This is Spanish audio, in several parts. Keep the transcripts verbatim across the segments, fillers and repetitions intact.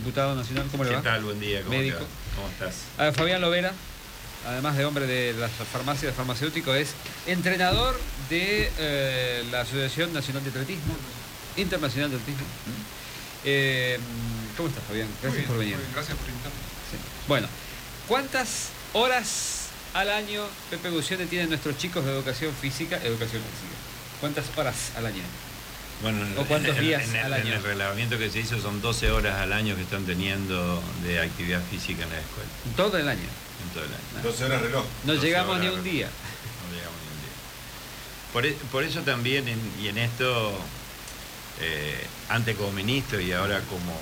diputado nacional, ¿cómo le va? ¿Qué tal? Buen día, ¿cómo Médico. te va? ¿Cómo estás? A ver, Fabián Lovera, además de hombre de la farmacia, de farmacéutico, es entrenador de eh, la Asociación Nacional de Atletismo, Internacional de Atletismo. Eh, ¿Cómo estás, Fabián? Gracias bien, por venir. Bien, gracias por invitarme. Sí. Bueno, ¿cuántas horas al año, Pepe Guccione, tienen nuestros chicos de educación física? Educación física. ¿Cuántas horas al año? Bueno, ¿O cuántos en, días en, en, al año? En el reglamento que se hizo son doce horas al año que están teniendo de actividad física en la escuela. Todo el año. En todo el año. doce horas reloj. No llegamos ni horas un reloj. día. No llegamos ni un día. Por, e, por eso también, en, y en esto, eh, antes como ministro y ahora como,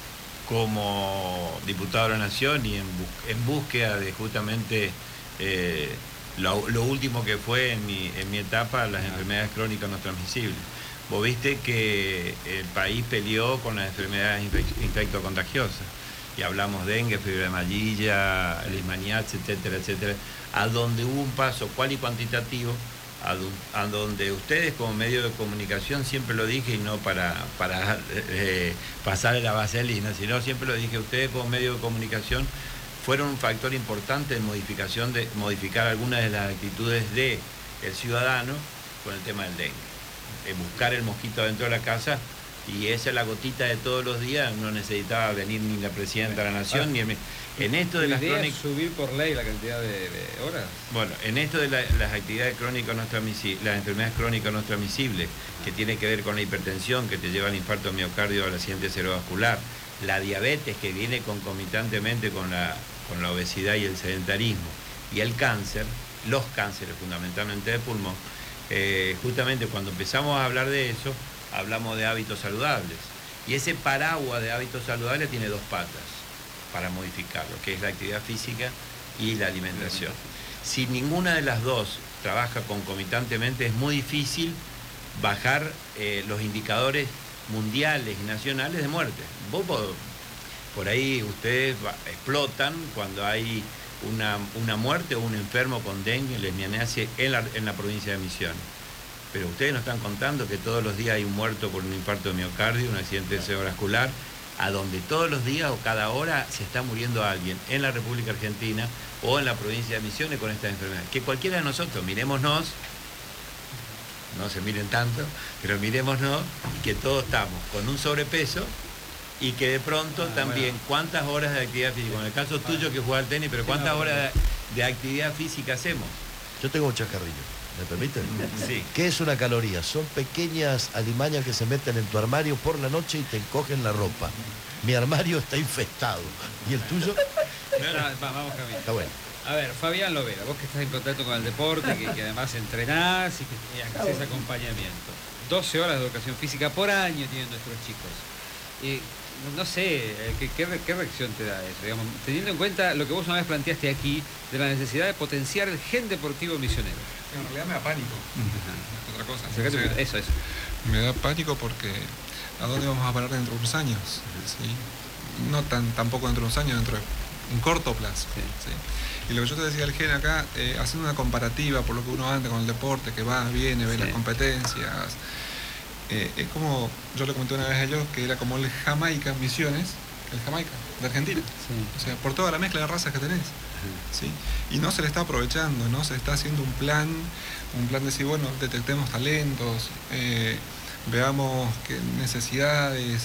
como diputado de la Nación y en, bus, en búsqueda de justamente eh, lo, lo último que fue en mi, en mi etapa, las ah. enfermedades crónicas no transmisibles. Vos viste que el país peleó con las enfermedades infectocontagiosas. Y hablamos de dengue, fiebre amarilla, leishmaniasis, etcétera, etcétera. A donde hubo un paso cual y cuantitativo, a, do, a donde ustedes como medio de comunicación, siempre lo dije, y no para, para eh, pasarle la vaselina, sino siempre lo dije, ustedes como medio de comunicación fueron un factor importante de modificación, de modificar algunas de las actitudes del ciudadano con el tema del dengue. Buscar el mosquito dentro de la casa, y esa es la gotita de todos los días. No necesitaba venir ni la presidenta de la Nación, ah, ni el... en esto de las crónicas, subir por ley la cantidad de, de horas. Bueno, en esto de la, las actividades crónicas no transmisibles, las enfermedades crónicas no transmisibles, que tiene que ver con la hipertensión, que te lleva al infarto miocardio, al accidente cerebrovascular, la diabetes, que viene concomitantemente con la, con la obesidad y el sedentarismo, y el cáncer, los cánceres fundamentalmente de pulmón. Eh, justamente cuando empezamos a hablar de eso, hablamos de hábitos saludables, y ese paraguas de hábitos saludables tiene dos patas para modificarlo, que es la actividad física y la alimentación. Si ninguna de las dos trabaja concomitantemente, es muy difícil bajar eh, los indicadores mundiales y nacionales de muerte. Vos, por, por ahí ustedes va, explotan cuando hay Una, una muerte o un enfermo con dengue, leishmaniasis en la, en la provincia de Misiones. Pero ustedes nos están contando que todos los días hay un muerto por un infarto de miocardio, un accidente cerebrovascular, a donde todos los días o cada hora se está muriendo alguien en la República Argentina o en la provincia de Misiones con estas enfermedades. Que cualquiera de nosotros, mirémonos, no se miren tanto, pero mirémonos, que todos estamos con un sobrepeso, y que de pronto ah, también, bueno. ¿Cuántas horas de actividad física? En el caso tuyo que juega al tenis, pero ¿cuántas horas de, de actividad física hacemos? Yo tengo un chacarrillo, ¿me permiten? Sí. ¿Qué es una caloría? Son pequeñas alimañas que se meten en tu armario por la noche y te encogen la ropa. Mi armario está infestado. ¿Y el tuyo? No, no, vamos, Camilo. Está bueno. A ver, Fabián Lovera, vos que estás en contacto con el deporte, que, que además entrenás y que, y que haces acompañamiento. doce horas de educación física por año tienen nuestros chicos. Y no sé, ¿qué, qué, qué reacción te da eso? Digamos, teniendo en cuenta lo que vos una vez planteaste aquí, de la necesidad de potenciar el gen deportivo misionero. En realidad me da pánico. Uh-huh. Otra cosa. O sea, eso, eso. Me da pánico porque ¿a dónde vamos a parar dentro de unos años? ¿Sí? No tan, tampoco dentro de unos años, dentro de un corto plazo. Sí. ¿Sí? Y lo que yo te decía, el gen acá, eh, haciendo una comparativa por lo que uno anda con el deporte, que va, viene, ve sí. las competencias. Eh, es como, yo le comenté una vez a ellos, que era como el Jamaica Misiones, el Jamaica de Argentina. Sí. O sea, por toda la mezcla de razas que tenés. Sí. ¿Sí? Y no se le está aprovechando, ¿no? Se está haciendo un plan, un plan de decir, bueno, detectemos talentos, eh, veamos qué necesidades,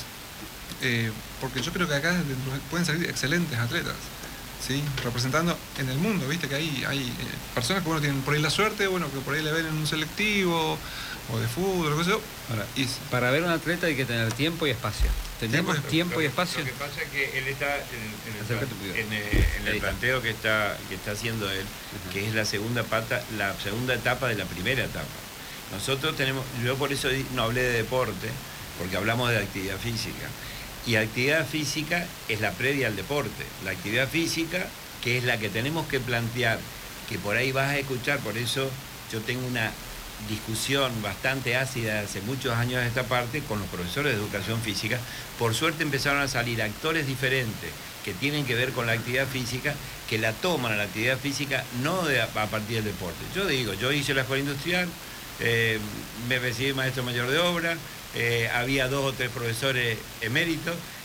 eh, porque yo creo que acá pueden salir excelentes atletas, ¿sí? Representando en el mundo, viste que hay, hay eh, personas que bueno, tienen por ahí la suerte, bueno, que por ahí le ven en un selectivo, o de fútbol, o qué sé yo. Ahora, y para ver un atleta hay que tener tiempo y espacio. ¿Tenemos tiempo, tiempo lo, y espacio? Lo que pasa es que él está en, en, el, en, el, en el planteo que está, que está haciendo él, uh-huh. que es la segunda pata, la segunda etapa de la primera etapa. Nosotros tenemos, yo por eso no hablé de deporte, porque hablamos de actividad física. Y actividad física es la previa al deporte. La actividad física, que es la que tenemos que plantear, que por ahí vas a escuchar, por eso yo tengo una discusión bastante ácida hace muchos años de esta parte con los profesores de educación física. Por suerte empezaron a salir actores diferentes que tienen que ver con la actividad física, que la toman a la actividad física no de, a partir del deporte. Yo digo, yo hice la escuela industrial, eh, me recibí maestro mayor de obra, eh, había dos o tres profesores eméritos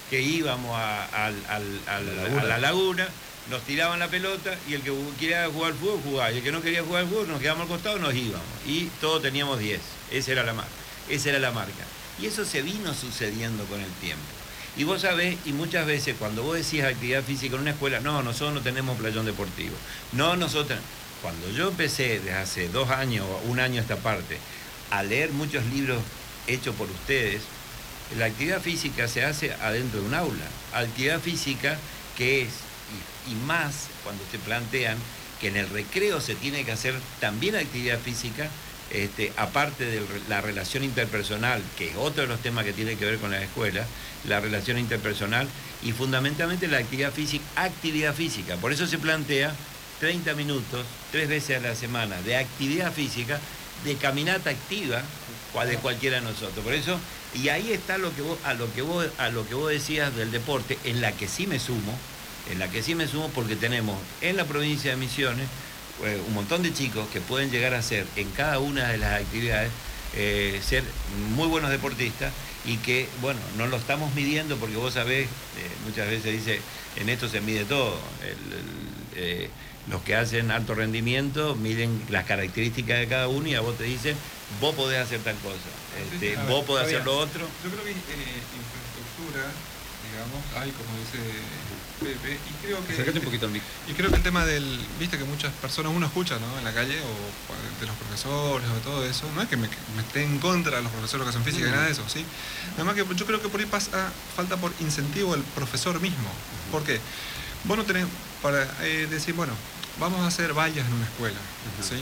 que íbamos a, a, a, a, a, la, a la laguna, nos tiraban la pelota y el que quería jugar al fútbol jugaba, y el que no quería jugar al fútbol nos quedábamos al costado, nos íbamos. Y todos teníamos diez, esa era la marca. Esa era la marca. Y eso se vino sucediendo con el tiempo. Y vos sabés, y muchas veces cuando vos decís actividad física en una escuela, no, nosotros no tenemos playón deportivo. No, nosotros... Cuando yo empecé desde hace dos años, un año a esta parte, a leer muchos libros hechos por ustedes, la actividad física se hace adentro de un aula. Actividad física que es, y, y más cuando se plantean que en el recreo se tiene que hacer también actividad física, este, aparte de la relación interpersonal, que es otro de los temas que tiene que ver con las escuelas, la relación interpersonal y fundamentalmente la actividad física, actividad física. Por eso se plantea treinta minutos, tres veces a la semana, de actividad física, de caminata activa de cualquiera de nosotros. Por eso, y ahí está lo que vos, a lo que vos, a lo que vos decías del deporte, en la que sí me sumo, en la que sí me sumo porque tenemos en la provincia de Misiones eh, un montón de chicos que pueden llegar a ser en cada una de las actividades, eh, ser muy buenos deportistas y que, bueno, no lo estamos midiendo porque vos sabés, eh, muchas veces dice, en esto se mide todo. El, el, eh, los que hacen alto rendimiento miden las características de cada uno y a vos te dicen, vos podés hacer tal cosa, este, sí, sí, vos podés hacer bien. lo otro. Yo creo que eh, infraestructura, digamos, hay, como dice Pepe, y creo que... Acércate un poquito al mic. Y creo que el tema del, viste que muchas personas uno escucha, ¿no? En la calle, o de los profesores, o de todo eso, no es que me, me esté en contra de los profesores de educación física y mm. nada de eso, ¿sí? Nada más que yo creo que por ahí pasa, falta por incentivo el profesor mismo. Uh-huh. ¿Por qué? Vos no tenés, para eh, decir, bueno, vamos a hacer vallas en una escuela, uh-huh. ¿sí?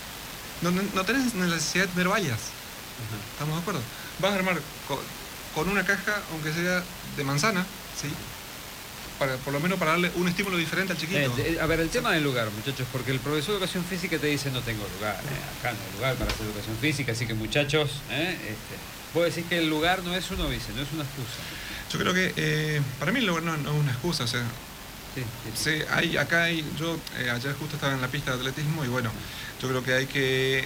No, no, no tenés necesidad de tener vallas, uh-huh. ¿estamos de acuerdo? Vas a armar con, con una caja, aunque sea de manzana, ¿sí? Para, por lo menos para darle un estímulo diferente al chiquito. Eh, a ver, el tema del lugar, muchachos, porque el profesor de educación física te dice no tengo lugar, eh, acá no hay lugar para hacer educación física, así que muchachos, eh, este, vos decís que el lugar no es un óbice, no es una excusa. Yo creo que eh, para mí el lugar no, no es una excusa, o sea, sí, sí, sí. Sí, hay, acá hay, yo eh, ayer justo estaba en la pista de atletismo y bueno, yo creo que hay que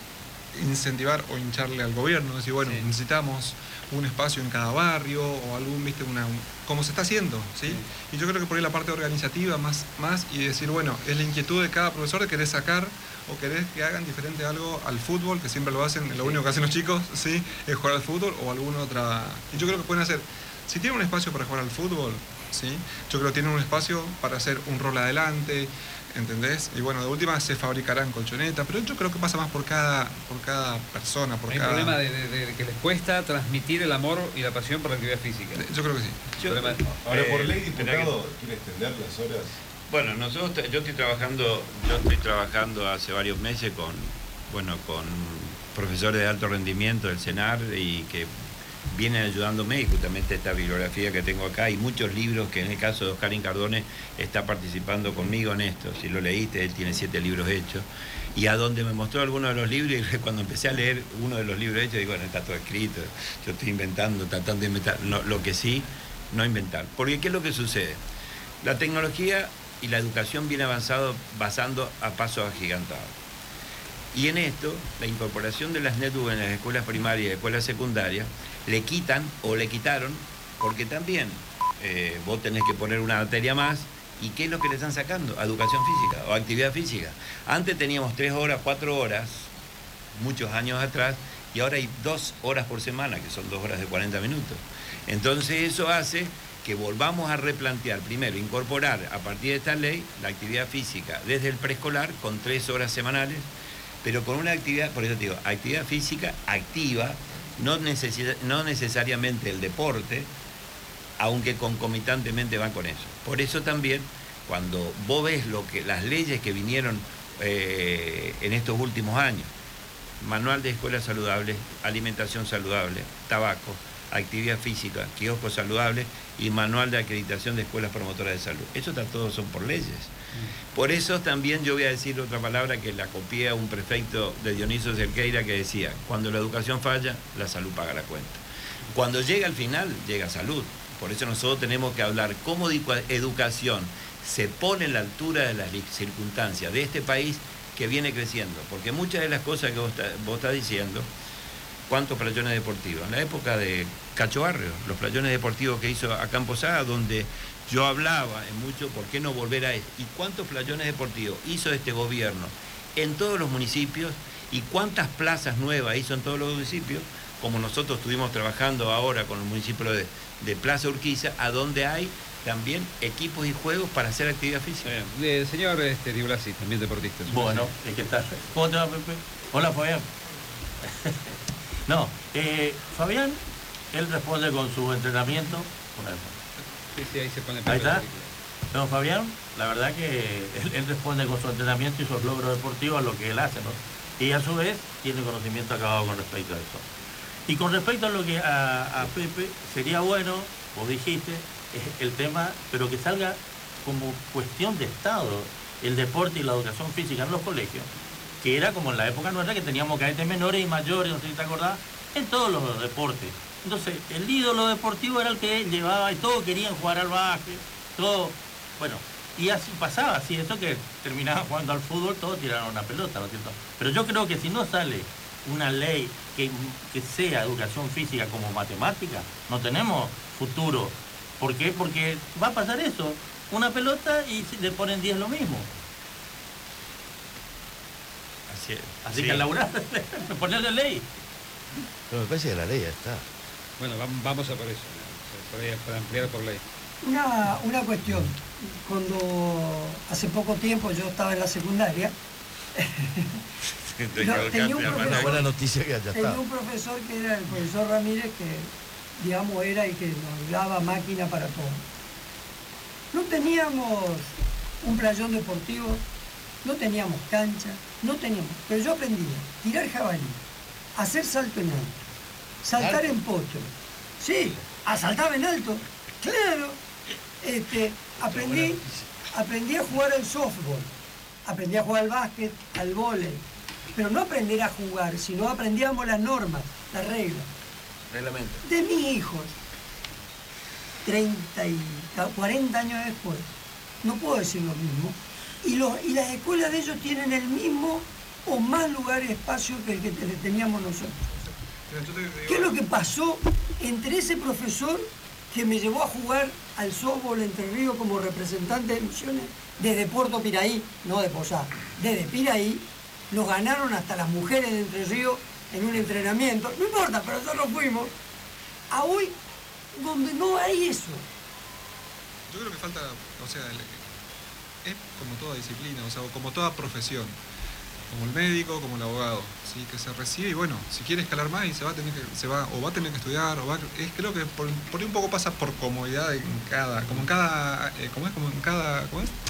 incentivar o hincharle al gobierno, decir, bueno, sí. necesitamos un espacio en cada barrio o algún, viste, una, un, como se está haciendo, ¿sí? sí. Y yo creo que por ahí la parte organizativa más, más y decir, bueno, es la inquietud de cada profesor de querer sacar o querer que hagan diferente algo al fútbol, que siempre lo hacen, lo sí. único que hacen los chicos, ¿sí? Es jugar al fútbol o alguna otra... Y yo creo que pueden hacer, si tienen un espacio para jugar al fútbol, ¿sí? Yo creo que tienen un espacio para hacer un rol adelante, ¿entendés? Y bueno, de última se fabricarán colchonetas, pero yo creo que pasa más por cada, por cada persona, por Hay cada... un problema de, de, de que les cuesta transmitir el amor y la pasión por la actividad física. Yo creo que sí. Yo, Ahora, por ley, eh, diputado, ¿quiere extender las horas? Bueno, nosotros, yo estoy trabajando, yo estoy trabajando hace varios meses con, bueno, con profesores de alto rendimiento del CENAR y que vienen ayudándome, y justamente esta bibliografía que tengo acá y muchos libros que en el caso de Oscar Incardone está participando conmigo en esto. Si lo leíste, él tiene siete libros hechos. Y a donde me mostró algunos de los libros, y cuando empecé a leer uno de los libros hechos, digo, bueno, está todo escrito, yo estoy inventando, tratando de inventar. No, lo que sí, no inventar. Porque ¿qué es lo que sucede? La tecnología y la educación viene avanzado, basando a pasos agigantados. Y en esto, la incorporación de las netbooks en las escuelas primarias y escuelas secundarias, le quitan o le quitaron, porque también eh, vos tenés que poner una materia más, ¿y qué es lo que le están sacando? Educación física o actividad física. Antes teníamos tres horas, cuatro horas, muchos años atrás, y ahora hay dos horas por semana, que son dos horas de cuarenta minutos. Entonces eso hace que volvamos a replantear, primero, incorporar a partir de esta ley la actividad física desde el preescolar con tres horas semanales, pero con una actividad, por eso te digo, actividad física activa, no, necesita, no necesariamente el deporte, aunque concomitantemente van con eso. Por eso también, cuando vos ves lo que, las leyes que vinieron eh, en estos últimos años, manual de escuelas saludables, alimentación saludable, tabaco, actividad física, kioscos saludables y manual de acreditación de escuelas promotoras de salud. Eso está, todos son por leyes. Por eso también yo voy a decir otra palabra que la copié a un prefecto de Dionisio Cerqueira que decía, cuando la educación falla, la salud paga la cuenta. Cuando llega al final, llega salud. Por eso nosotros tenemos que hablar cómo educación se pone en la altura de las circunstancias de este país que viene creciendo. Porque muchas de las cosas que vos, vos estás diciendo, ¿cuántos playones deportivos? En la época de Cacho Barrio, los playones deportivos que hizo acá en Posada, donde yo hablaba en mucho, ¿por qué no volver a eso? ¿Y cuántos playones deportivos hizo este gobierno en todos los municipios? ¿Y cuántas plazas nuevas hizo en todos los municipios? Como nosotros estuvimos trabajando ahora con el municipio de, de Plaza Urquiza, a donde hay también equipos y juegos para hacer actividad física. Eh, señor este, Di Blasi, también deportista. Bueno, ¿qué tal? ¿Cómo te va, Pepe? Hola, Fabián. No, eh, Fabián, él responde con su entrenamiento. Sí, sí, ahí se pone. Ahí está. No, Fabián, la verdad que él, él responde con su entrenamiento y sus logros deportivos a lo que él hace, ¿no? Y a su vez tiene conocimiento acabado con respecto a eso. Y con respecto a lo que a, a Pepe, sería bueno, vos dijiste, el tema, pero que salga como cuestión de Estado, el deporte y la educación física en los colegios, que era como en la época nuestra, que teníamos cadetes menores y mayores, no sé si te acordás, en todos los deportes. Entonces, el ídolo deportivo era el que llevaba y todos querían jugar al básquet, todo, bueno, y así pasaba, así eso que terminaban jugando al fútbol, todos tiraron una pelota, ¿no es cierto? Pero yo creo que si no sale una ley que, que sea educación física como matemática, no tenemos futuro. ¿Por qué? Porque va a pasar eso, una pelota y le ponen diez lo mismo. Así, es. Así Sí. que al laburar, ponerle ley. Pero me parece que la ley ya está. Bueno, vam- vamos a por eso, por ahí, para ampliar por ley. Una, una cuestión, cuando hace poco tiempo yo estaba en la secundaria, Te No, equivocaste, tenía un hermano. Una buena noticia que ya está. tenía un profesor que era el profesor Ramírez, que digamos era el que nos daba máquina para todo. No teníamos un playón deportivo, no teníamos cancha, no teníamos, pero yo aprendí a tirar jabalí, a hacer salto en alto, saltar ¿Alto? en potro, sí, a saltar en alto, claro, este, aprendí, aprendí a jugar al softball, aprendí a jugar al básquet, al vóley, pero no aprender a jugar, sino aprendíamos las normas, las reglas. Reglamento. De mis hijos, treinta y cuarenta años después, no puedo decir lo mismo, y, los, y las escuelas de ellos tienen el mismo o más lugar y espacio que el que te- teníamos nosotros. Mira, yo te digo- ¿Qué es lo que pasó entre ese profesor que me llevó a jugar al softball Entre Ríos como representante de Misiones desde Puerto Piraí, no de Posada, desde Piraí, nos ganaron hasta las mujeres de Entre Ríos en un entrenamiento, no importa, pero nosotros fuimos, a hoy donde no hay eso? Yo creo que falta, o sea, el- es como toda disciplina, o sea, como toda profesión, como el médico, como el abogado, ¿sí? Que se recibe y bueno, si quiere escalar más y se va a tener que, se va, o va a tener que estudiar, o va, es, creo que por, por ahí un poco pasa por comodidad en cada, como en cada, eh, ¿cómo es? Como en cada, ¿cómo es?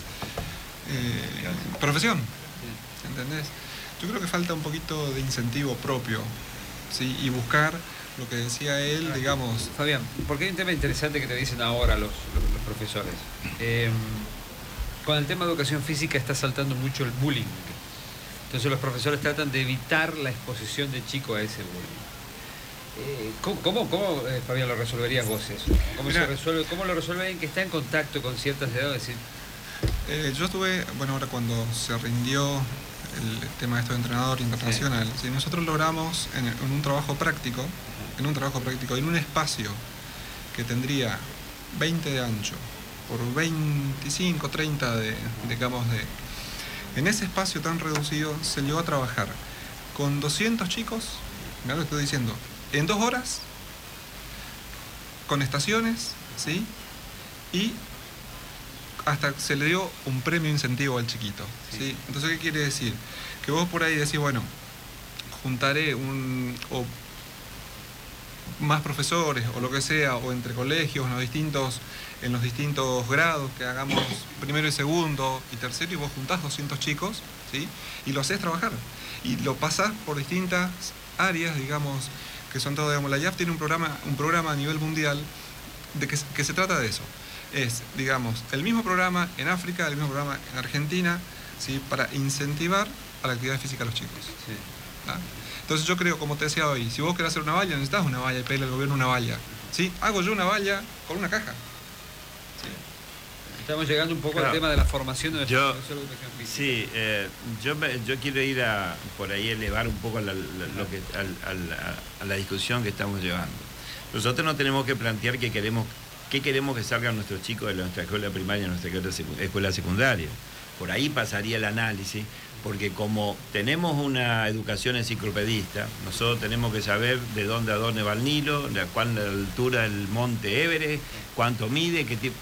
Eh, profesión, ¿entendés? Yo creo que falta un poquito de incentivo propio, ¿sí? Y buscar lo que decía él, digamos. Fabián, porque hay un tema interesante que te dicen ahora los, los, los profesores. Eh, con el tema de educación física está saltando mucho el bullying. Entonces los profesores tratan de evitar la exposición del chico a ese bullying. Eh, ¿Cómo, cómo, cómo eh, Fabián, lo resolverías vos eso? ¿Cómo, se Mirá. resuelve, ¿Cómo lo resuelve alguien que está en contacto con ciertas edades? Decir, Eh, yo estuve, bueno, ahora cuando se rindió el tema de esto de entrenador internacional, ¿sí? Nosotros logramos en, en un trabajo práctico, en un trabajo práctico, en un espacio que tendría veinte de ancho por veinticinco, treinta de, digamos, de... En ese espacio tan reducido se llegó a trabajar con doscientos chicos, mirá lo que estoy diciendo, en dos horas, con estaciones, ¿sí? Y hasta se le dio un premio incentivo al chiquito, ¿sí? Entonces, ¿qué quiere decir? Que vos por ahí decís, bueno, juntaré un... o más profesores o lo que sea, o entre colegios, en los distintos, en los distintos grados, que hagamos primero y segundo y tercero, y vos juntás doscientos chicos, ¿sí? Y lo haces trabajar. Y lo pasás por distintas áreas, digamos, que son todo, digamos, la I A F tiene un programa, un programa a nivel mundial de que, que se trata de eso. Es, digamos, el mismo programa en África, el mismo programa en Argentina, ¿sí? Para incentivar a la actividad física a los chicos. sí. ¿Ah? Entonces yo creo, como te decía hoy, si vos querés hacer una valla, necesitas una valla y pedirle al gobierno una valla. ¿Sí? Hago yo una valla con una caja. Estamos llegando un poco Claro. al tema de la formación de nuestros Yo- profesores de educación física. Sí, eh, yo, me- yo quiero ir a por ahí elevar un poco la, la- lo que, al- al- a, a la discusión que estamos llevando. Nosotros no tenemos que plantear que queremos, qué queremos que salgan nuestros chicos de nuestra escuela primaria y nuestra escuela secundaria. Por ahí pasaría el análisis, porque como tenemos una educación enciclopedista, nosotros tenemos que saber de dónde a dónde va el Nilo, de cuál es la altura del monte Everest, cuánto mide, qué tipo.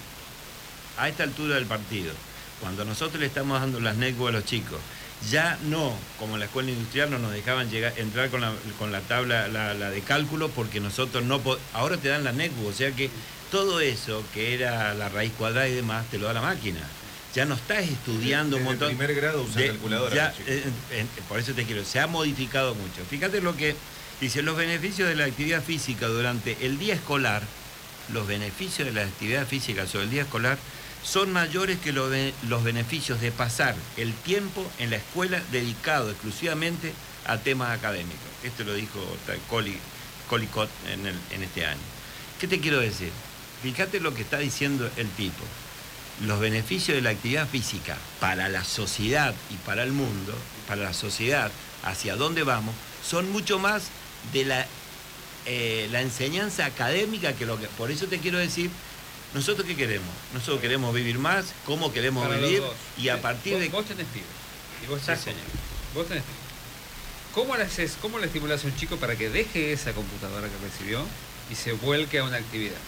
A esta altura del partido, cuando nosotros le estamos dando las netbooks a los chicos, ya no, como en la escuela industrial, no nos dejaban llegar, entrar con la, con la tabla la, la de cálculo, porque nosotros no podemos. Ahora te dan la netbook, o sea que todo eso que era la raíz cuadrada y demás, te lo da la máquina. Ya no estás estudiando Desde un montón. el primer grado usan de, calculadora. Ya, eh, eh, por eso te quiero, se ha modificado mucho. Fíjate lo que dice, los beneficios de la actividad física durante el día escolar, los beneficios de la actividad física sobre el día escolar son mayores que los, los beneficios de pasar el tiempo en la escuela dedicado exclusivamente a temas académicos. Esto lo dijo Collicott en, el, en este año. ¿Qué te quiero decir? Fíjate lo que está diciendo el tipo. Los beneficios de la actividad física para la sociedad y para el mundo, para la sociedad, hacia dónde vamos, son mucho más de la, eh, la enseñanza académica que lo que... Por eso te quiero decir, ¿nosotros qué queremos? Nosotros queremos vivir más, cómo queremos para vivir y a partir vos, de... Vos tenés pibes y vos Sí, estás señor. Vos tenés pibes. ¿Cómo le haces, cómo le estimulás a un chico para que deje esa computadora que recibió y se vuelque a una actividad?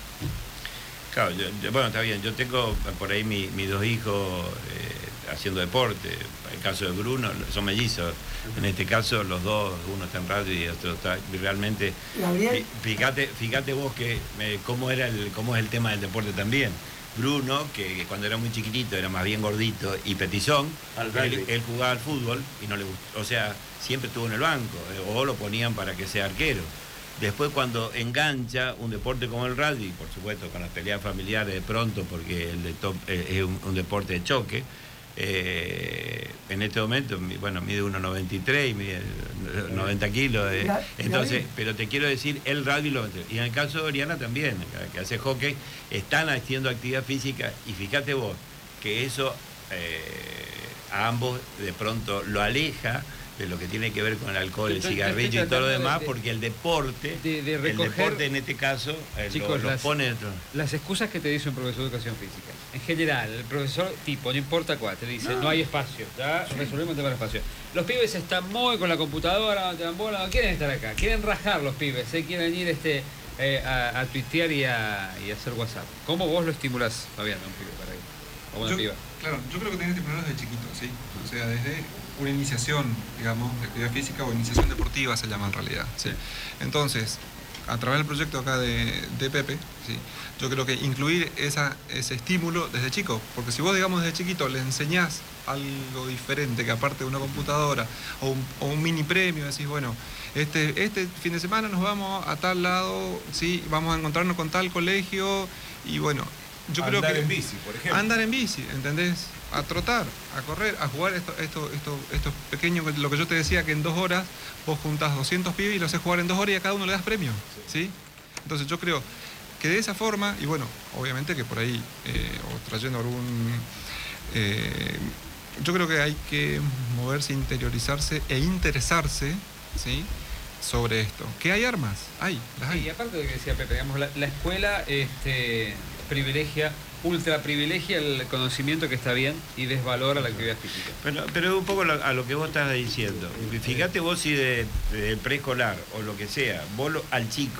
Claro, yo, yo, bueno, está bien, yo tengo por ahí mi, mis dos hijos eh, haciendo deporte. El caso de Bruno, son mellizos. En este caso, los dos, uno está en radio y otro está realmente... Gabriel. Fíjate, fíjate vos que eh, cómo, era el, cómo es el tema del deporte también. Bruno, que, que cuando era muy chiquitito era más bien gordito y petizón, él, él jugaba al fútbol y no le gustó, o sea, siempre estuvo en el banco, eh, o lo ponían para que sea arquero. Después cuando engancha un deporte como el rugby, por supuesto con las peleas familiares de pronto, porque el de top, eh, es un, un deporte de choque, eh, en este momento, bueno, mide uno noventa y tres y mide noventa kilos, eh, entonces, pero te quiero decir, el rugby lo... Y en el caso de Oriana también, que hace hockey, están haciendo actividad física, y fíjate vos, que eso eh, a ambos de pronto lo aleja de lo que tiene que ver con el alcohol, el cigarrillo y todo lo demás, de, porque el deporte, de, de recoger, el deporte en este caso, eh, chicos, lo, lo las, pone dentro. Las excusas que te dice un profesor de educación física. En general, el profesor tipo, no importa cuál, te dice, no, no hay espacio, ya sí. resolvemos el tema del espacio. Los pibes están muy con la computadora, no te dan bola, no quieren estar acá, quieren rajar los pibes, ¿eh? quieren ir este, eh, a, a tuitear y a, y a hacer WhatsApp. ¿Cómo vos lo estimulás, Fabián, a un pibe para ir? O una yo, piba. Claro, yo creo que tenés que estimularlo desde chiquito, ¿sí? O sea, desde una iniciación, digamos, de actividad física o iniciación deportiva se llama en realidad, ¿sí? Entonces, a través del proyecto acá de, de Pepe, ¿sí? Yo creo que incluir esa, ese estímulo desde chico, porque si vos, digamos, desde chiquito le enseñás algo diferente, que aparte de una computadora o un, o un mini premio, decís, bueno, este, este fin de semana nos vamos a tal lado, ¿sí? Vamos a encontrarnos con tal colegio y bueno... Yo andar creo que en bici, por ejemplo. Andar en bici, ¿entendés? A trotar, a correr, a jugar esto, esto, esto, estos pequeños, lo que yo te decía, que en dos horas vos juntás doscientos pibes y los haces jugar en dos horas y a cada uno le das premio, ¿sí? ¿Sí? Entonces yo creo que de esa forma, y bueno, obviamente que por ahí, eh, o trayendo algún... Eh, yo creo que hay que moverse, interiorizarse e interesarse, ¿sí? Sobre esto. ¿Qué hay armas? Hay, las hay. Sí, y aparte de lo que decía Pepe, digamos, la, la escuela este, privilegia, ultra privilegia el conocimiento que está bien y desvalora la actividad física. Pero, pero un poco a lo que vos estás diciendo. Fíjate vos si de, de preescolar o lo que sea, vos lo, al chico,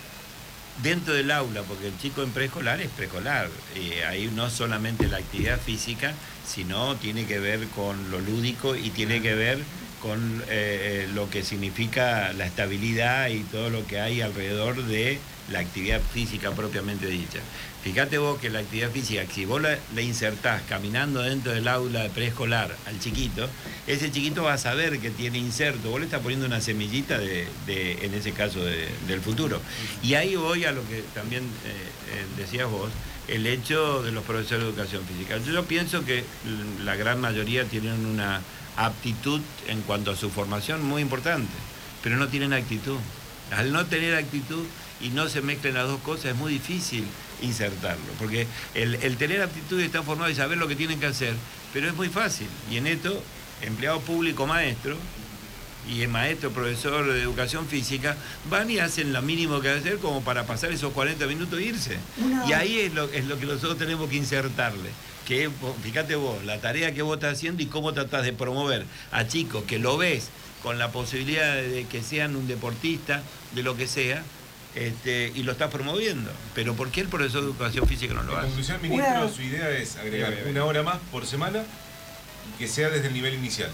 dentro del aula, porque el chico en preescolar es preescolar, eh, ahí no solamente la actividad física, sino tiene que ver con lo lúdico y tiene que ver con eh, lo que significa la estabilidad y todo lo que hay alrededor de la actividad física propiamente dicha. Fíjate vos que la actividad física, si vos la, la insertás caminando dentro del aula de preescolar al chiquito, ese chiquito va a saber que tiene inserto, vos le estás poniendo una semillita de, de en ese caso de, del futuro. Y ahí voy a lo que también eh, eh, decías vos, el hecho de los profesores de educación física. Yo, yo pienso que la gran mayoría tienen una aptitud en cuanto a su formación muy importante, pero no tienen actitud. Al no tener actitud y no se mezclen las dos cosas es muy difícil insertarlo, porque el, el tener aptitud y estar formado y saber lo que tienen que hacer, pero es muy fácil. Y en esto, empleado público maestro, y el maestro, profesor de educación física, van y hacen lo mínimo que hacer como para pasar esos cuarenta minutos e irse. Una... Y ahí es lo, es lo que nosotros tenemos que insertarle. Que fíjate vos, la tarea que vos estás haciendo y cómo tratás de promover a chicos que lo ves con la posibilidad de que sean un deportista, de lo que sea, este, y lo estás promoviendo. Pero ¿por qué el profesor de educación física no lo En hace? conclusión, ministro, Una- su idea es agregar Bien, bien, bien. una hora más por semana y que sea desde el nivel inicial.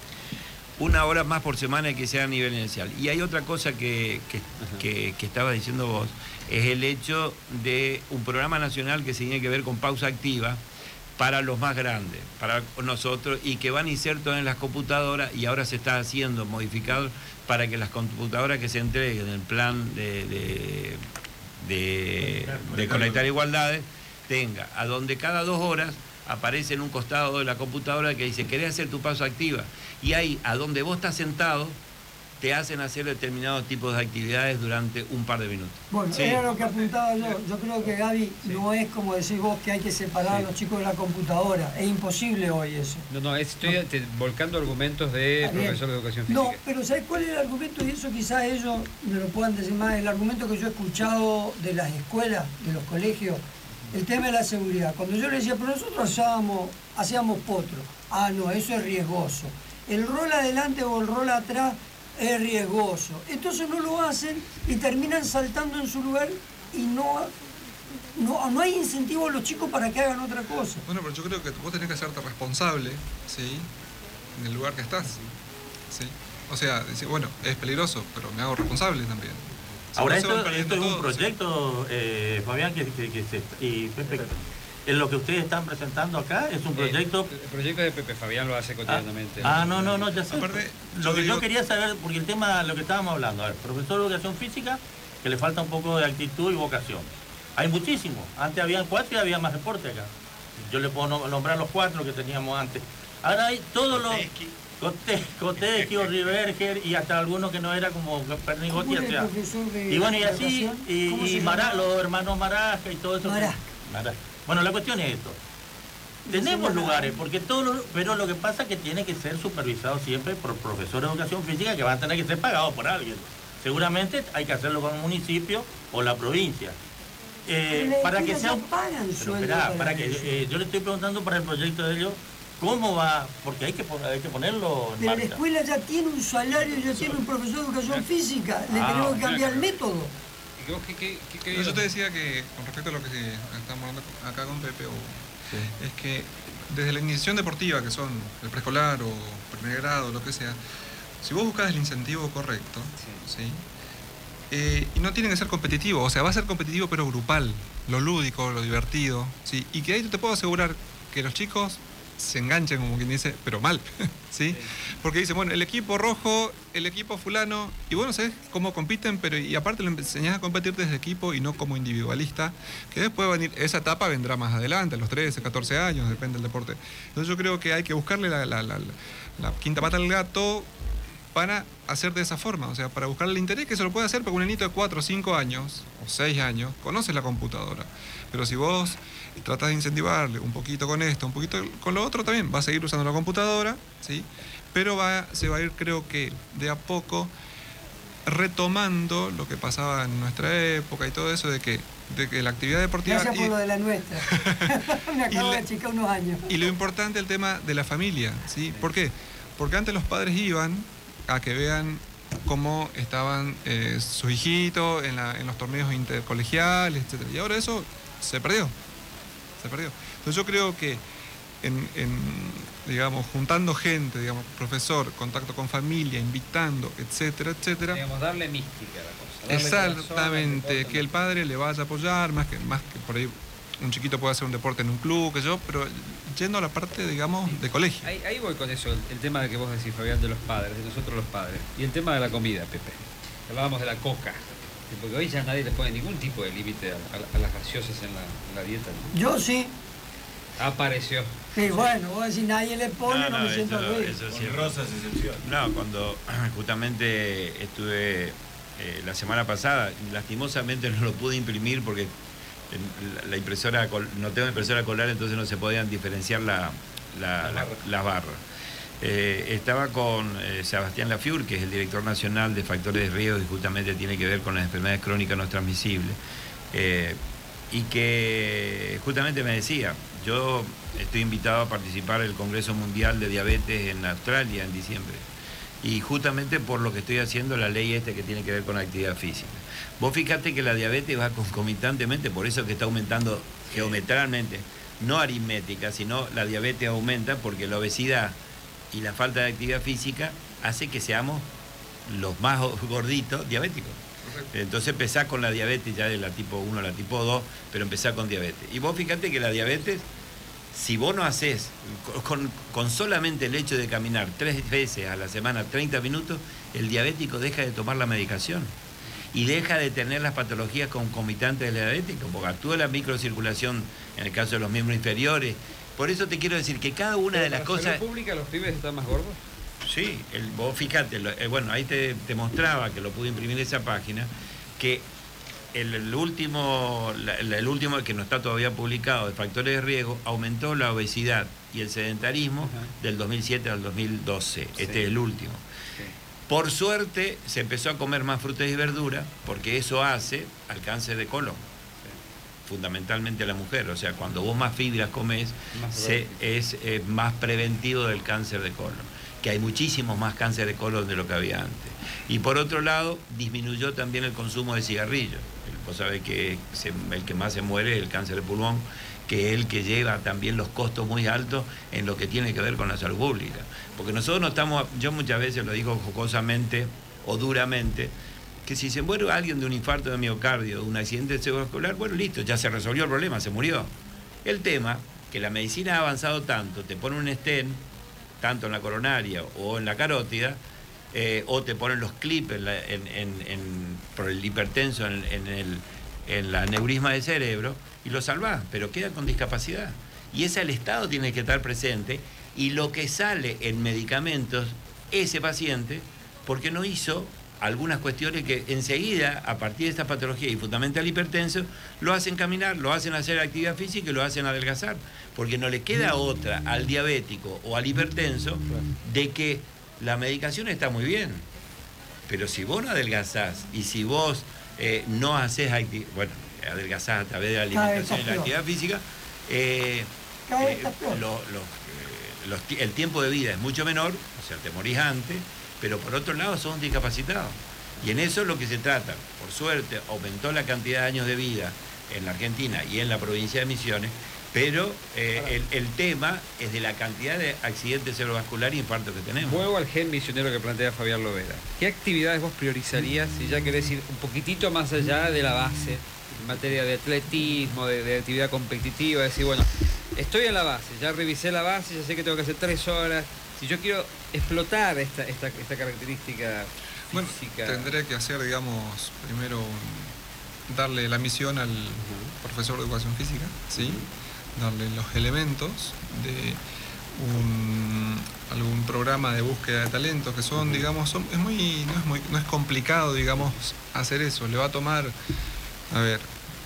Una hora más por semana y que sea a nivel inicial. Y hay otra cosa que, que, que, que estabas diciendo vos, es el hecho de un programa nacional que se tiene que ver con pausa activa para los más grandes, para nosotros, y que van insertos en las computadoras, y ahora se está haciendo modificado para que las computadoras que se entreguen en el plan de, de, de, de conectar igualdades tenga, a donde cada dos horas aparece en un costado de la computadora que dice, ¿querés hacer tu pausa activa? Y ahí, a donde vos estás sentado, te hacen hacer determinados tipos de actividades durante un par de minutos. Bueno, Sí. era lo que apuntaba yo. Yo creo que, Gaby, no es como decís vos que hay que separar a Sí. los chicos de la computadora. Es imposible hoy eso. No, no, estoy te- volcando argumentos de Está bien. profesor de educación física. No, pero ¿sabes cuál es el argumento? Y eso quizás ellos me lo puedan decir más. El argumento que yo he escuchado de las escuelas, de los colegios, el tema de la seguridad. Cuando yo le decía, pero nosotros hacíamos, hacíamos potro. Ah, no, eso es riesgoso. El rol adelante o el rol atrás es riesgoso. Entonces no lo hacen y terminan saltando en su lugar y no, no, no hay incentivo a los chicos para que hagan otra cosa. Bueno, pero yo creo que vos tenés que hacerte responsable, ¿sí? En el lugar que estás, ¿sí? O sea, decir, bueno, es peligroso, pero me hago responsable también. Si Ahora, no, se van esto, perdiendo esto es un todo, ¿sí? proyecto, eh, Fabián, que, que, que se- y Pepe, en lo que ustedes están presentando acá, es un proyecto... Eh, el proyecto de Pepe Fabián lo hace Ah, cotidianamente. ah, no, no, no, ya sé. Aparte, Lo yo que digo- yo quería saber, porque el tema, lo que estábamos hablando, a ver, profesor de educación física, que le falta un poco de actitud y vocación. Hay muchísimos. Antes habían cuatro y había más deporte acá. Yo le puedo no- nombrar los cuatro que teníamos antes. Ahora hay todos los... Cote- Coteski, Riverger y hasta algunos que no era como Pernigotti. ¿Cómo O era el sea. profesor de Y bueno, y así, educación? y, ¿Cómo y se Mara- llamaba? los hermanos Maraja y todo eso. Maraja. Maraja. Bueno, la cuestión es esto. Tenemos lugares, porque todos los- pero lo que pasa es que tiene que ser supervisado siempre por profesores de educación física que van a tener que ser pagados por alguien. Seguramente hay que hacerlo con el municipio o la provincia. Eh, Pero las para que escuelas sea ya un- pagan Pero sueldo esperá, para para que eso. eh, yo le estoy preguntando para el proyecto de ellos cómo va, porque hay que pon- hay que ponerlo en Pero la marcha. escuela ya tiene un salario, ya tiene un profesor de educación física. Le Ah, tenemos que mira, cambiar el claro. método. ¿Y vos qué, qué, qué No, querías? yo te decía que, con respecto a lo que estamos hablando acá con Pepe, o- es que desde la iniciación deportiva, que son el preescolar o primer grado, lo que sea, si vos buscas el incentivo correcto, ¿sí? Eh, y no tiene que ser competitivo, o sea, va a ser competitivo pero grupal, lo lúdico, lo divertido, ¿sí? Y que ahí te puedo asegurar que los chicos se enganchen, como quien dice, pero mal, ¿sí? Porque dicen, bueno, el equipo rojo, el equipo fulano, y bueno, sabes cómo compiten, pero y aparte lo enseñás a competir desde equipo y no como individualista, que después va a venir, esa etapa vendrá más adelante, a los trece, catorce años, depende del deporte. Entonces yo creo que hay que buscarle la, la, la, la quinta pata al gato para hacer de esa forma, o sea, para buscarle el interés, que se lo puede hacer porque un nenito de cuatro o cinco años, o seis años, conoce la computadora. Pero si vos tratás de incentivarle un poquito con esto, un poquito con lo otro, también va a seguir usando la computadora, ¿sí? Pero va, se va a ir, creo que, de a poco retomando lo que pasaba en nuestra época y todo eso, de que, de que la actividad deportiva... Gracias por y- lo de la nuestra. Me acabo Y de le- achicar unos años. Y lo importante el tema de la familia, ¿sí? ¿Por qué? Porque antes los padres iban a que vean cómo estaban eh, sus hijitos en, la- en los torneos intercolegiales, etcétera. Y ahora eso se perdió, se perdió. Entonces yo creo que en, en, digamos, juntando gente, digamos, profesor, contacto con familia, invitando, etcétera, etcétera, Digamos, darle mística a la cosa. darle corazón al exactamente, deporte. que el padre le vaya a apoyar, más que, más que por ahí un chiquito puede hacer un deporte en un club, que yo, pero yendo a la parte, digamos, de colegio. Ahí, ahí voy con eso, el, el tema de que vos decís, Fabián, de los padres, de nosotros los padres. Y el tema de la comida, Pepe. Hablábamos de la coca. Porque hoy ya nadie le pone ningún tipo de límite a, a- a las gaseosas en la, en la dieta. ¿no? Yo sí. Apareció. Sí, bueno, vos decís nadie le pone, no, me siento eso, ruido. eso sí es Honrosas excepciones. No, cuando justamente estuve eh, la semana pasada, lastimosamente no lo pude imprimir porque la, la impresora, col- no tengo impresora colar, entonces no se podían diferenciar la, la- Las la- barras. las barras. Eh, estaba con eh, Sebastián Lafiur, que es el director nacional de factores de riesgo y justamente tiene que ver con las enfermedades crónicas no transmisibles, eh, y que justamente me decía, yo estoy invitado a participar del Congreso Mundial de Diabetes en Australia en diciembre, y justamente por lo que estoy haciendo la ley esta que tiene que ver con la actividad física. Vos fijate que la diabetes va concomitantemente, por eso que está aumentando geometralmente, no aritmética, sino la diabetes aumenta porque la obesidad y la falta de actividad física hace que seamos los más gorditos diabéticos. Entonces empezá con la diabetes ya de la tipo uno a la tipo dos, pero empezá con diabetes. Y vos fíjate que la diabetes, si vos no haces, con, con solamente el hecho de caminar tres veces a la semana, treinta minutos, el diabético deja de tomar la medicación y deja de tener las patologías concomitantes del diabético, porque actúa la microcirculación en el caso de los miembros inferiores. Por eso te quiero decir que cada una de las cosas... ¿En la salud pública los pibes están más gordos? Sí, el, vos fíjate, lo, eh, bueno, ahí te, te mostraba, que lo pude imprimir esa página, que el, el último, la, el último que no está todavía publicado de factores de riesgo, aumentó la obesidad y el sedentarismo uh-huh. del dos mil siete al dos mil doce. Sí. Este es el último. Sí. Por suerte se empezó a comer más frutas y verduras, porque eso hace al cáncer de colon. Sí. Fundamentalmente a la mujer, o sea, cuando vos más fibras comes, más se, es eh, más preventivo del cáncer de colon, que hay muchísimos más cáncer de colon de lo que había antes. Y por otro lado, disminuyó también el consumo de cigarrillos. Vos sabés que se, el que más se muere es el cáncer de pulmón, que es el que lleva también los costos muy altos en lo que tiene que ver con la salud pública. Porque nosotros no estamos, yo muchas veces lo digo jocosamente o duramente, que si se muere alguien de un infarto de miocardio, de un accidente cerebrovascular, bueno, listo, ya se resolvió el problema, se murió. El tema, que la medicina ha avanzado tanto, te pone un stent, tanto en la coronaria o en la carótida, eh, o te ponen los clips en la, en, en, en, por el hipertenso en, en, el, en la aneurisma del cerebro, y lo salvás, pero queda con discapacidad. Y ese el Estado tiene que estar presente, y lo que sale en medicamentos, ese paciente, porque no hizo algunas cuestiones que enseguida, a partir de esta patología y fundamentalmente al hipertenso, lo hacen caminar, lo hacen hacer actividad física y lo hacen adelgazar, porque no le queda otra al diabético o al hipertenso de que la medicación está muy bien, pero si vos no adelgazás y si vos eh, no haces actividad, bueno, adelgazás a través de la alimentación y la actividad física, eh, eh, lo, lo, eh, los, el tiempo de vida es mucho menor, o sea, te morís antes, pero por otro lado son discapacitados. Y en eso es lo que se trata. Por suerte aumentó la cantidad de años de vida en la Argentina y en la provincia de Misiones, pero eh, el, el tema es de la cantidad de accidentes cerebrovasculares y infartos que tenemos. Vuelvo al gen misionero que plantea Fabián Lovera. ¿Qué actividades vos priorizarías si ya querés ir un poquitito más allá de la base, en materia de atletismo, de, de actividad competitiva? Decir, bueno, estoy en la base, ya revisé la base, ya sé que tengo que hacer tres horas. Si yo quiero explotar esta, esta, esta característica física... Bueno, tendré que hacer, digamos, primero un, darle la misión al uh-huh. profesor de educación física, ¿sí? Uh-huh. Darle los elementos de un, algún programa de búsqueda de talentos que son, uh-huh. digamos, son, es muy, no es muy, no es complicado, digamos, hacer eso. Le va a tomar, a ver,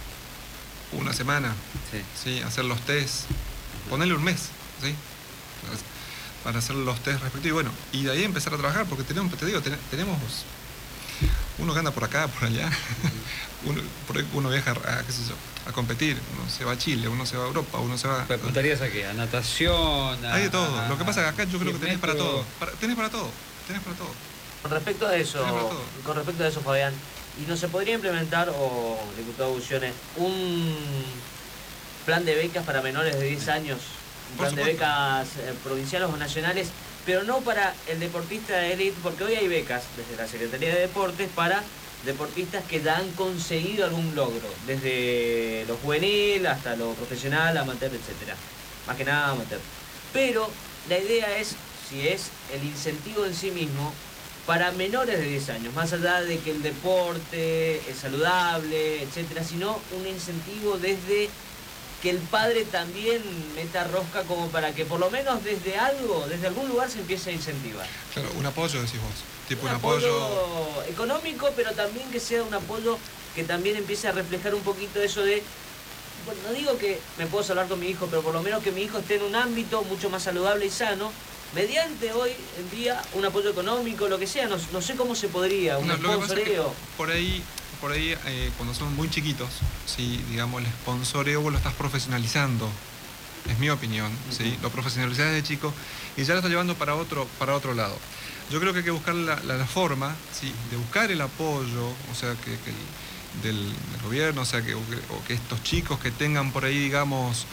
una semana, sí, ¿sí? Hacer los test, uh-huh. ponerle un mes, ¿sí? Para hacer los test respectivos, bueno, y de ahí empezar a trabajar, porque tenemos, te digo, ten, tenemos uno que anda por acá, por allá, uno, por ahí uno viaja a, qué sé yo, a competir, uno se va a Chile, uno se va a Europa, uno se va... ¿Te apuntarías a qué? ¿A natación? A, hay de todo, a, lo que pasa es que acá yo creo que tenés metro... para todo, para, tenés para todo, tenés para todo. Con respecto a eso, con respecto a eso, Fabián, ¿y no se podría implementar, o diputado Busiones, un plan de becas para menores de diez años? Un plan de becas eh, provinciales o nacionales, pero no para el deportista de élite, porque hoy hay becas desde la Secretaría de Deportes para deportistas que ya han conseguido algún logro, desde lo juvenil hasta lo profesional, amateur, etcétera. Más que nada amateur. Pero la idea es, si es el incentivo en sí mismo, para menores de diez años, más allá de que el deporte es saludable, etcétera, sino un incentivo desde que el padre también meta rosca, como para que por lo menos desde algo, desde algún lugar se empiece a incentivar. Claro, un apoyo, decís vos. Tipo un, un apoyo, apoyo económico, pero también que sea un apoyo que también empiece a reflejar un poquito eso de bueno, no digo que me puedo salvar con mi hijo, pero por lo menos que mi hijo esté en un ámbito mucho más saludable y sano, mediante hoy en día un apoyo económico, lo que sea, no, no sé cómo se podría, un No, lo que pasa es que sponsoreo. por ahí, por ahí eh, cuando son muy chiquitos, sí, digamos, el sponsoreo vos lo estás profesionalizando, es mi opinión, uh-huh. ¿sí? Lo profesionalizás desde chico y ya lo estás llevando para otro, para otro lado. Yo creo que hay que buscar la, la, la forma, ¿sí? De buscar el apoyo, o sea, que, que el, del, del gobierno, o sea, que, o que estos chicos que tengan por ahí, digamos,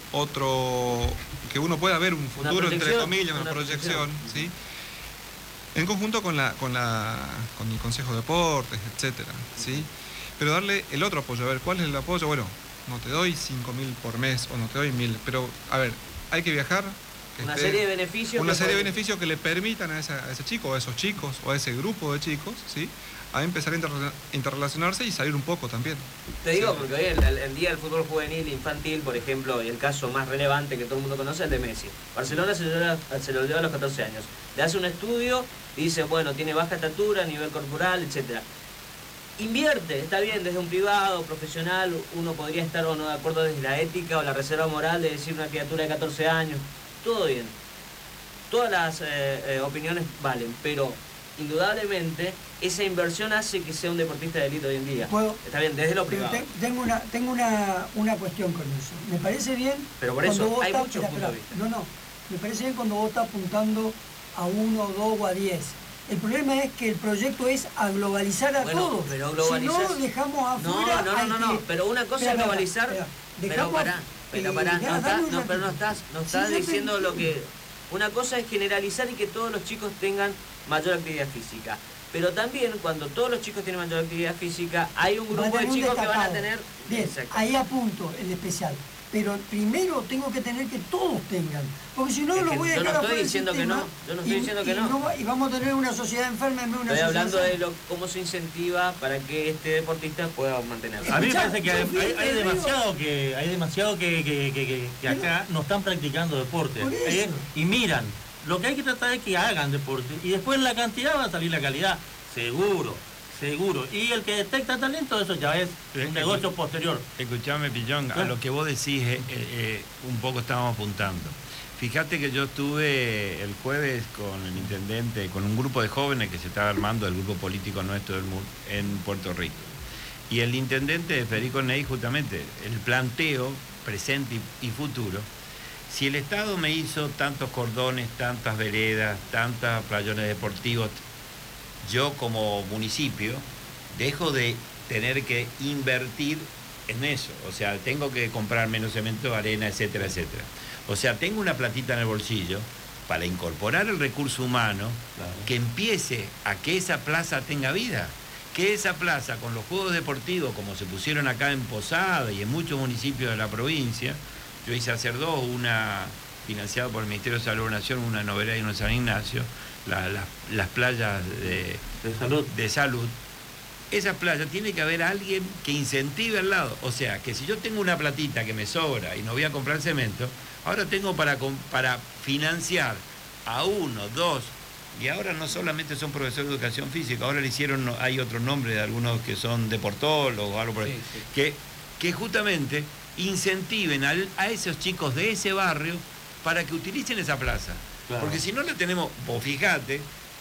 otro, que uno pueda ver un futuro, entre comillas, una, una proyección, ¿sí? En conjunto con la, con la, con el Consejo de Deportes, etcétera, ¿sí? Pero darle el otro apoyo, a ver, ¿cuál es el apoyo? Bueno, no te doy cinco mil por mes o no te doy mil, pero, a ver, hay que viajar. Una Esté, serie de beneficios. Una serie puede... de beneficios que le permitan a, esa, a ese chico, o a esos chicos, o a ese grupo de chicos, ¿sí? A empezar a inter interrelacionarse y salir un poco también. Te digo, sí. porque hoy el, el, el día del fútbol juvenil infantil, por ejemplo, y el caso más relevante que todo el mundo conoce es el de Messi. Barcelona se lo, lleva, se lo lleva a los catorce años. Le hace un estudio, dice, bueno, tiene baja estatura, nivel corporal, etcétera. Invierte, está bien, desde un privado, profesional, uno podría estar o no de acuerdo desde la ética o la reserva moral de decir una criatura de catorce años, todo bien. Todas las eh, eh, opiniones valen, pero indudablemente esa inversión hace que sea un deportista de élite hoy en día. ¿Puedo? Está bien, desde lo privado. Te, tengo una, tengo una, una cuestión con eso. Me parece bien. Pero por eso hay muchos puntos de vista. No, no. Me parece bien cuando vos estás apuntando a uno, dos o a diez. El problema es que el proyecto es a globalizar a bueno, todos. Pero globalizar... Si no, dejamos afuera... No, no, no, no, no. Que... Pero una cosa espera, es globalizar... espera, espera. Pero pará, pero eh, pará. No, ya, está, no ratito. pero no estás, no estás sí, diciendo te... lo que... Una cosa es generalizar y que todos los chicos tengan mayor actividad física. Pero también cuando todos los chicos tienen mayor actividad física, hay un grupo de chicos que van a tener... Bien, exacto. Ahí apunto el especial. Pero primero tengo que tener que todos tengan. Porque si no, es lo voy a yo dejar no afuera estoy diciendo del sistema, que no. Yo no estoy y, diciendo que y no. no. Y vamos a tener una sociedad enferma en vez de una estoy sociedad hablando sana. de lo, cómo se incentiva para que este deportista pueda mantenerse. A mí me Escuchá, parece que hay, yo hay, fui- hay te demasiado que hay demasiado que, que, que, que, que acá no están practicando deporte. Por eso. ¿eh? Y miran, lo que hay que tratar es que hagan deporte y después en la cantidad va a salir la calidad, seguro, seguro. Y el que detecta talento, eso ya es un negocio posterior. Escuchame, Pillón, a lo que vos decís, eh, eh, un poco estábamos apuntando. Fíjate que yo estuve el jueves con el intendente, con un grupo de jóvenes que se estaba armando, el grupo político nuestro del, en Puerto Rico. Y el intendente Federico Ney, justamente, el planteo presente y, y futuro, si el Estado me hizo tantos cordones, tantas veredas, tantos playones deportivos, yo como municipio dejo de tener que invertir en eso. O sea, tengo que comprar menos cemento, arena, etcétera, etcétera. O sea, tengo una platita en el bolsillo para incorporar el recurso humano, claro, que empiece a que esa plaza tenga vida. Que esa plaza, con los juegos deportivos, como se pusieron acá en Posada y en muchos municipios de la provincia, yo hice hacer dos, una financiada por el Ministerio de Salud de la Nación, una en Novelá y una en San Ignacio, la, la, las playas de, de, salud. de salud. Esa playa tiene que haber alguien que incentive al lado. O sea, que si yo tengo una platita que me sobra y no voy a comprar cemento, ahora tengo para, para financiar a uno, dos, y ahora no solamente son profesores de educación física, ahora le hicieron, hay otro nombre de algunos que son deportólogos, algo por ahí, sí, sí. Que, que justamente incentiven a, a esos chicos de ese barrio para que utilicen esa plaza. Claro. Porque si no la tenemos, vos fijate,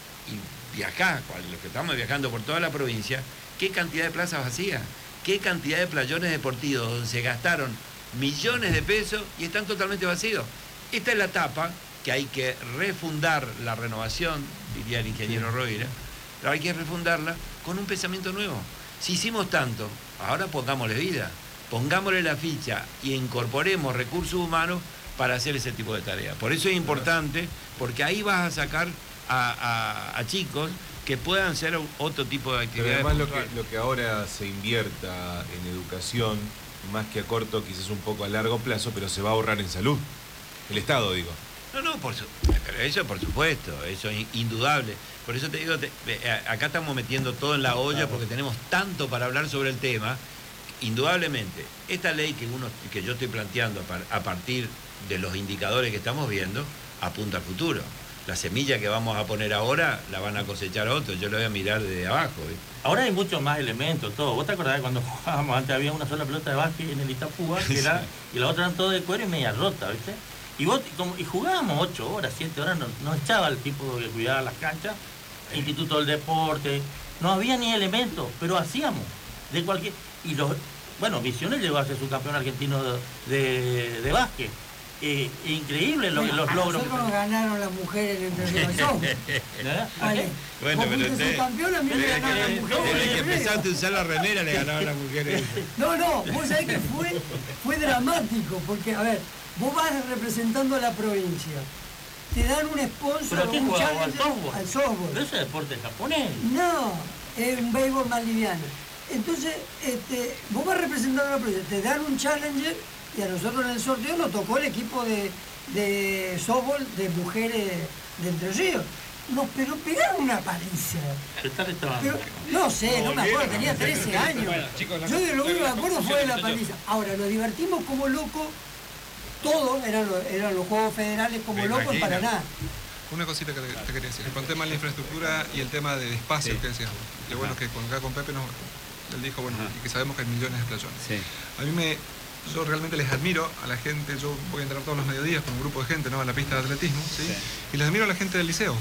y viajá, los que estamos viajando por toda la provincia, qué cantidad de plazas vacías, qué cantidad de playones deportivos donde se gastaron millones de pesos y están totalmente vacíos. Esta es la etapa que hay que refundar la renovación, diría el ingeniero sí. Rovira, pero hay que refundarla con un pensamiento nuevo. Si hicimos tanto, ahora pongámosle vida, pongámosle la ficha y incorporemos recursos humanos para hacer ese tipo de tareas. Por eso es importante, porque ahí vas a sacar a, a, a chicos que puedan hacer otro tipo de actividades. Pero además lo que, lo que ahora se invierta en educación, más que a corto, quizás un poco a largo plazo, pero se va a ahorrar en salud. El Estado, digo. No, no, por su, pero eso por supuesto, eso es indudable. Por eso te digo, te, acá estamos metiendo todo en la olla, claro, porque tenemos tanto para hablar sobre el tema. Indudablemente, esta ley que, uno, que yo estoy planteando a partir de los indicadores que estamos viendo, apunta al futuro. La semilla que vamos a poner ahora la van a cosechar otros, yo lo voy a mirar desde abajo. ¿Viste? Ahora hay muchos más elementos, todo. ¿Vos te acordás de cuando jugábamos? Antes había una sola pelota de básquet en el Itapúa, que era, sí. y la otra eran todo de cuero y media rota, ¿viste? Y vos, como, y jugábamos ocho horas, siete horas, nos, nos echaba el tipo que cuidaba las canchas, Instituto del Deporte, no había ni elementos, pero hacíamos de cualquier. Y los, bueno, Misiones llegó a ser su campeón argentino de, de, de básquet. Eh, increíble lo, bueno, los a logros. Nosotros que ganaron las mujeres en el Río. Vale. Bueno, pero usted, campeón, a mí me ganaron las mujeres. Desde que empezaste a usar la remera le ganaban las mujeres. No, no, vos sabés que fue, fue dramático, porque, a ver, vos vas representando a la provincia. Te dan un sponsor. ¿Pero qué un jugaba? ¿Al softball? Al softball. ¿Pero ese deporte japonés? No, es un béisbol más liviano. Entonces, este, vos vas representando a la provincia, te dan un challenger y a nosotros en el sorteo nos tocó el equipo de, de softball de mujeres de Entre Ríos. Nos pero pegaron una paliza. ¿Qué tal estaban? Pero, no sé, no me acuerdo, tenía trece años. Bueno, chicos, la- Yo de lo único que me la- acuerdo fue de la paliza. Ahora, nos divertimos como locos, todos eran los, eran los Juegos Federales como Me locos en imagino. Paraná. Una cosita que te, te quería decir, con el tema de la infraestructura y el tema de espacio Sí. que decías vos. Qué bueno que con, acá con Pepe nos, él dijo, bueno, Ajá. y que sabemos que hay millones de playones. Sí. A mí me, yo realmente les admiro a la gente, yo voy a entrar todos los mediodías con un grupo de gente, ¿no? A la pista de atletismo, ¿sí? Sí. Y les admiro a la gente del liceo.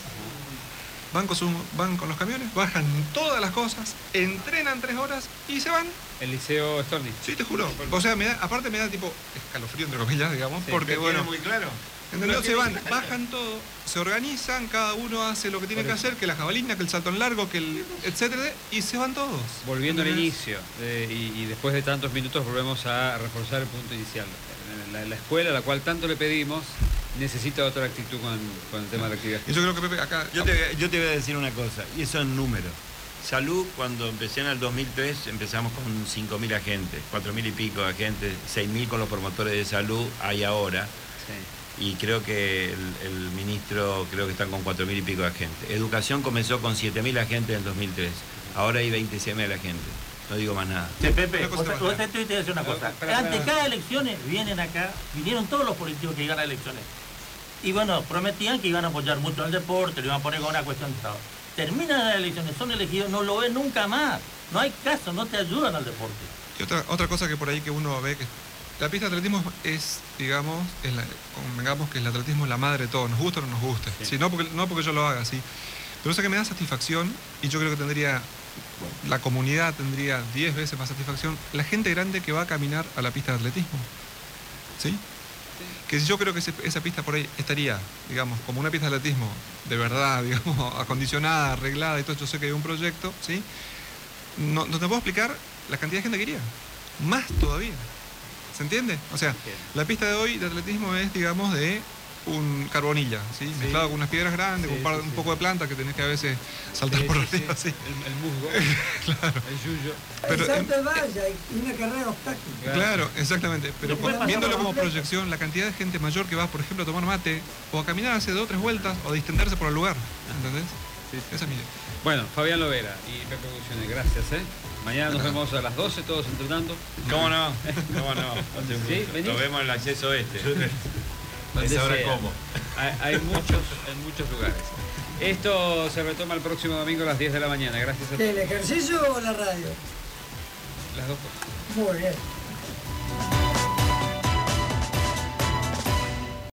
Van con, sus, van con los camiones, bajan todas las cosas, entrenan tres horas y se van. El Liceo Storni. Sí, te juro. O sea, me da, aparte me da tipo escalofrío, entre comillas, digamos, Sí, porque ¿Te bueno... tiene muy claro? ¿Entendés? Se van, bajan todo, se organizan, cada uno hace lo que tiene que hacer, que la jabalina, que el salto en largo, que el etcétera, y se van todos. Volviendo al ¿Entendés? inicio, eh, y, y después de tantos minutos volvemos a reforzar el punto inicial. La, la escuela a la cual tanto le pedimos necesita otra actitud con, con el tema de la actividad. Y yo creo que Pepe acá... Yo te, yo te voy a decir una cosa, y eso en números. Salud, cuando empecé en el dos mil tres, empezamos con cinco mil agentes, cuatro mil y pico de agentes, seis mil con los promotores de salud, hay ahora. Sí. Y creo que el, el ministro, creo que están con cuatro mil y pico de agentes. Educación comenzó con siete mil agentes en el dos mil tres, ahora hay veintiséis mil agentes. No digo más nada. Sí, Pepe, Una cosa vos- más. vos te te voy a decir una Pero, cosa. espera, Ante espera. cada elecciones vienen acá, vinieron todos los políticos que iban a elecciones. Y bueno, prometían que iban a apoyar mucho al deporte, lo iban a poner con una cuestión de Estado. Terminan las elecciones, son elegidos, no lo ven nunca más. No hay caso, no te ayudan al deporte. Y otra, otra cosa que por ahí que uno ve que... La pista de atletismo es, digamos, es la, convengamos que el atletismo es la madre de todo, nos gusta o no nos guste. Sí. Sí, no, porque, no porque yo lo haga, sí. Pero eso que me da satisfacción, y yo creo que tendría, la comunidad tendría diez veces más satisfacción, la gente grande que va a caminar a la pista de atletismo. ¿Sí? Que yo creo que ese- esa pista por ahí estaría, digamos, como una pista de atletismo de verdad, digamos, acondicionada, arreglada y todo. Yo sé que hay un proyecto, ¿sí? No, no te puedo explicar la cantidad de gente que iría. Más todavía. ¿Se entiende? O sea, la pista de hoy de atletismo es, digamos, de un carbonilla, ¿sí? Mezclado con unas piedras grandes, Sí, con un, par- sí, un sí. poco de planta que tenés que a veces saltar Sí, por sí, arriba, sí. sí. El, el musgo, Claro. el yuyo. Pero el salto en- de valla y una carrera de obstáculos. Claro. Claro, exactamente. Pero Después con- pasamos viéndolo a como completo. proyección, la cantidad de gente mayor que va, por ejemplo, a tomar mate, o a caminar hace dos o tres vueltas, o a distenderse por el lugar. ¿Entendés? Sí, sí. Esa es mi idea. Bueno, Fabián Lovera y Pepe Producciones, gracias. ¿eh? Mañana nos vemos a las doce, todos entrenando. ¿Cómo no? ¿Cómo no? Sí, venís. Nos vemos en el acceso este. A Donde esa hora sea. como. Hay, hay muchos, en muchos lugares. Esto se retoma el próximo domingo a las diez de la mañana. Gracias a ¿El ejercicio o la radio? las dos cosas. Muy bien.